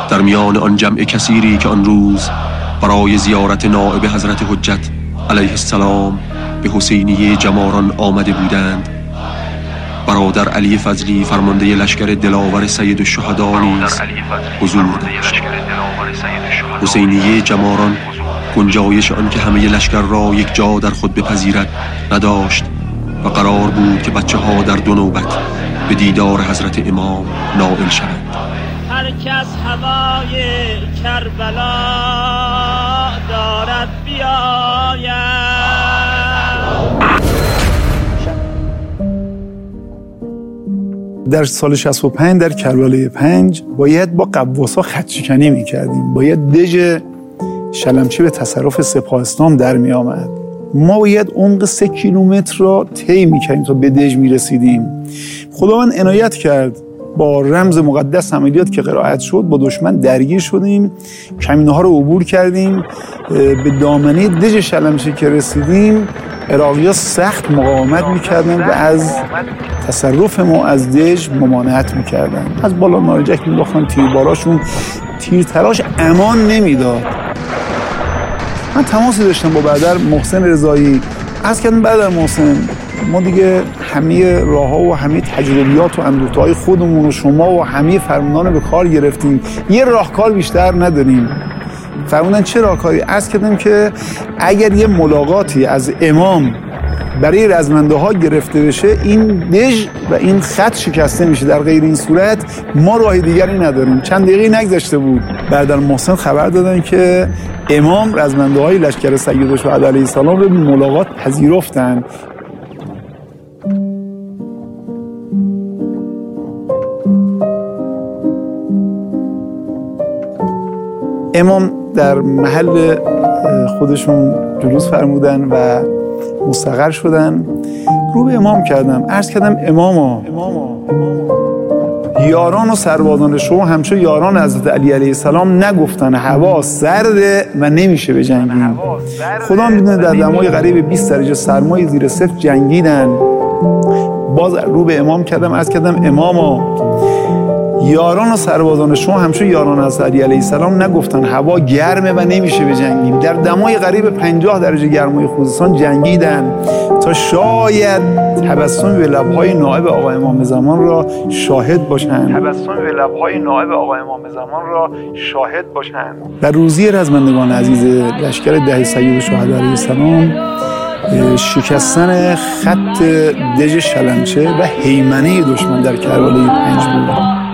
در میان آن جمع کثیری که آن روز برای زیارت نائب حضرت حجت علیه السلام به حسینیه جماران آمده بودند، برادر علی فضلی فرمانده لشکر دلاور سید الشهدا نیز حضور داشت. حسینیه جماران گنجایش آن که همه لشکر را یک جا در خود بپذیرد نداشت و قرار بود که بچه ها در دو نوبت به دیدار حضرت امام نائل شوند. هر کس هوای کربلا دارد بیاید. در سال 65 در کربلای 5 باید با قواسا خط شکنی می‌کردیم. باید دژ شلمچه به تصرف سپاه اسلام در می آمد. ما باید عمق 3 کیلومتر را طی می‌کردیم تا به دژ می‌رسیدیم. خداوند عنایت کرد، با رمز مقدس عملیات که قرائت شد با دشمن درگیر شدیم، کمینه‌ها رو عبور کردیم. به دامنه دژ شلمچه که رسیدیم عراقی‌ها سخت مقاومت می‌کردند و از تصرف ما از دژ ممانعت می‌کردند. از بالا نارنجک می‌انداختن، تیرباراشون تیرتراش امان نمیداد. من تماسی داشتم با برادر محسن رضایی. عرض کردم برادر محسن، ما دیگه همه راه‌ها و همه تجربیات و اندوخته‌های خودمون و شما و همه فرماندهان به کار گرفتیم، یه راهکار بیشتر نداریم. فرمودن چه راهکاری؟ عرض کردم که اگر یه ملاقاتی از امام برای رزمنده ها گرفته بشه، این دژ و این خط شکسته میشه. در غیر این صورت ما راه دیگری نداریم. چند دقیقه نگذشته بود برادر محسن خبر دادن که امام رزمنده های لشکر سید الشهدا علیه السلام رو به ملاقات پذیرفتن. امام در محل خودشون جلوس فرمودن و مستقر شدن. رو به امام کردم، عرض کردم اماما، یاران و سربازان شما همچون یاران حضرت علی علیه السلام نگفتن هوا سرده و نمیشه به جنگیم. خدا میدونه در دمای قریب 20 درجه سرمای زیر صفر جنگیدن. باز رو به امام کردم، عرض کردم اماما، یاران و سربازان شما همچون یاران حضرت علی علیه السلام نگفتن هوا گرمه و نمیشه به جنگیم. در دمای قریب 50 درجه گرمای خوزستان جنگیدن تا شاید تبسم به لب‌های نائب آقا امام زمان را شاهد باشند. در روزی رزمندگان عزیز لشکر ده سید الشهدا علیه السلام شکستن خط دژ شلمچه و هیمنه دشمن در کربلای 5 بود.